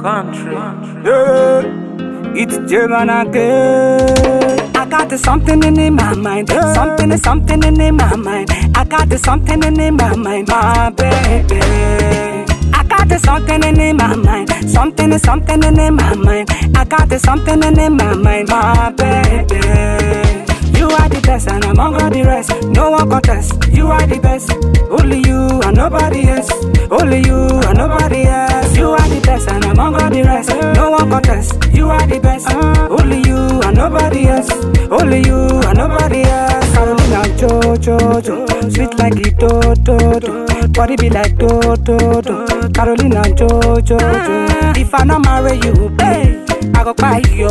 country. Yeah, it's German again. I got something in my mind, something in my mind. I got something in my mind, my baby. I got something in my mind, something in my mind. I got something in my mind, my baby. You are the best and among all the rest, no one contest. You are the best, only you and nobody else. Only you and nobody else. You are the best and among all the rest, no one contest. You are the best, only you and nobody else. Only you and nobody else. Carolina Jo, sweet like it do. Body be like do. Carolina Jo. If I not marry you, babe, I go buy you.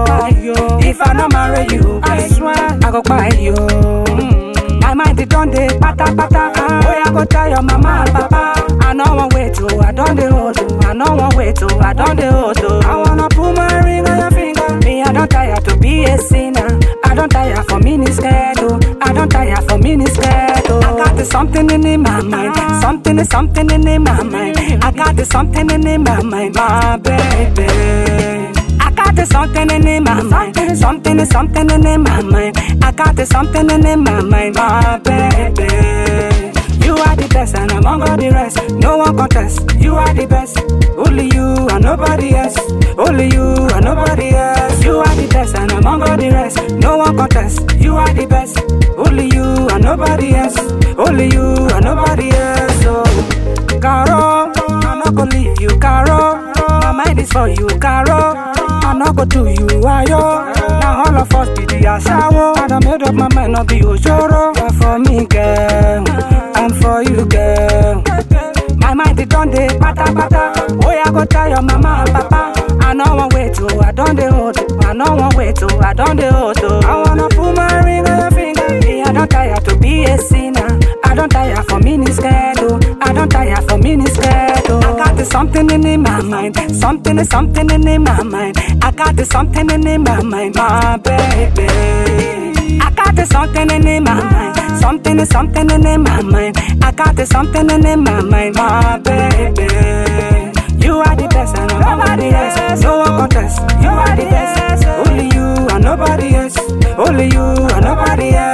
If I not marry you, I swear I go buy you. My mind is done the pata. Boy, I go tell your mama and papa. I know one way to, I don't the hold. I know one way to, I don't the hold. I wanna put my ring on your finger. Me, I don't tire to be a sinner. I don't tire for miniskirt. I don't tire for miniskirt. I got something in my mind, something in my mind. I got something in my mind, my baby. I got something in my mind, something in my mind. I got something in my mind, my baby. You are the best and among all the rest, no one contest. You are the best, only you and nobody else. Only you and nobody else. You are the best and among all the rest, no one contest. You are the best, only you and nobody else. Only you and nobody else. So, Caro, I'm not gonna leave you, Caro. My mind is for you, Caro. I'm not gonna do you, ayo. Now all of us be the asawo. I done made up my mind, not be Oshoro. You're for me, girl. I'm for you, girl. My mind is done the pata. Boy, I go tell your mama and papa. I know one way to, I don't the hold. I know one way to, I don't the hold. I wanna put my ring on your finger. Me, I don't tire to be a sinner. I don't tire for miniskirt. I don't tire for miniskirt. I got something in my mind, something in my mind. I got something in my mind, my baby. I got something in my mind, something in my mind. I got something in my mind, my baby. You are the best and nobody else. No one contest. You are the best, only you and nobody else. Only you and nobody else.